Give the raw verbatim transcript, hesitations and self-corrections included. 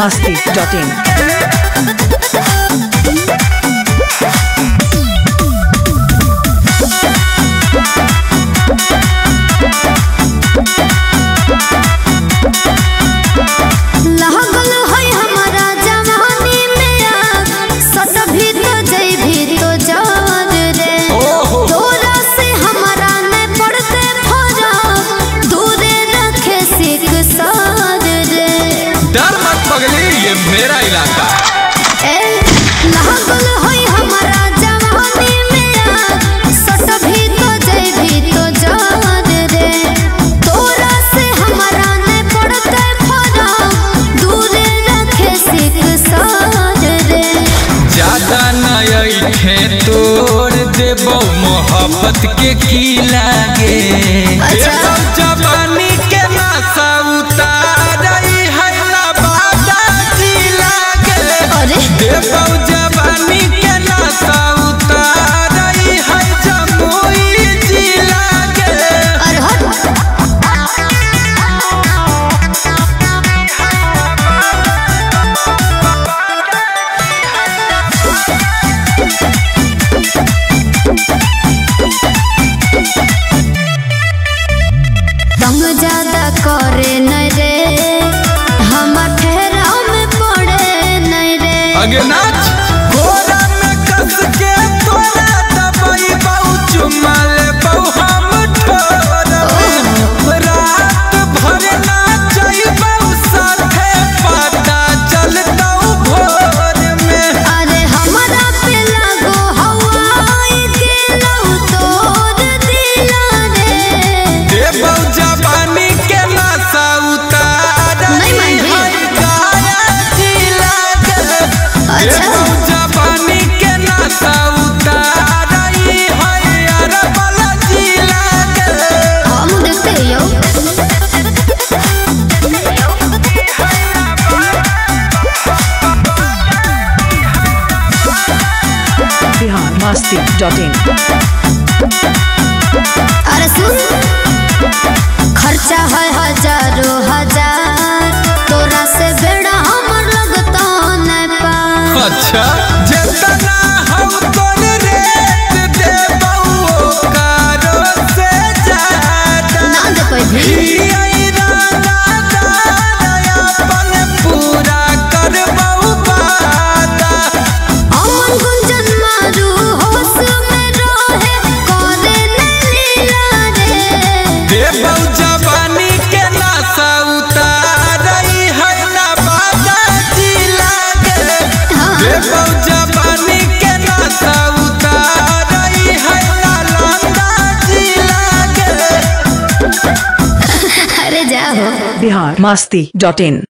masti dot in. ये मेरा इलाका ए लागल होई हमरा जवानी में सट भी तो जई भी तो जान रे तोरा से हमरा ने पड़ते फरा दूर रखे सिक साज रे ज्यादा नई खे तोड़ देबो मोहब्बत के की लागे अच्छा जवानी के नशा उतारई है ना बादा जी लागे देबो जवानी के नशा उतारई है जमुई जी लागे अरे हट तंग ज्यादा करे नहीं रे हम ठहराव में पड़े नहीं रे आगे नाच गोरा में कस के तोरा दबाई बहु चुमा ले बहु हम ठोर रात भर नाचई बहु साथे पता चलता भोर में अरे हमरा पे लगो हवाई दिलौ तोड़ दिला रे देबौ जवानी के नशा उतार नहीं मान रे। गाया जिला के अच्छा देबौ जवानी के नशा उतारई है यार वाला जिला के हम देखते यो Bihar masti dot in. अरे सुन खर्चा है हजारों हजार तोरा से बेड़ा हमर लगता नहीं पा अच्छा जितना हम तोर रेट देबौ ओकरो से ज्यादा ना दे कोई भी ई इरादा दादा अपन पूरा करबौ वादा अमन गुंजन मारू होश में रहे करे लीला रे देबौ जवानी के नशा उतारई है ना बादा जिला के देबौ जवानी के नशा उतारई है ना लंदा जिला के अरे जाओ Bihar masti dot in.